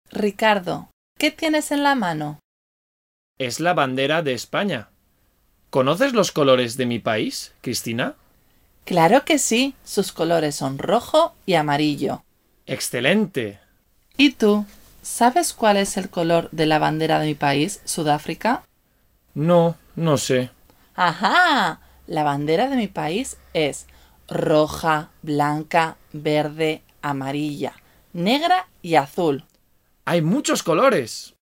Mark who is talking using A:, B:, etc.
A: Ricardo, ¿qué tienes en la mano?
B: Es la bandera de España. ¿Conoces los colores de mi país, Cristina?
A: Claro que sí, sus colores son rojo y amarillo.
B: ¡Excelente!
A: ¿Y tú? ¿Sabes cuál es el color de la bandera de mi país, Sudáfrica?
B: No, no sé.
A: ¡Ajá! La bandera de mi país es roja, blanca, verde, amarilla, negra y azul.
B: ¡Hay muchos colores!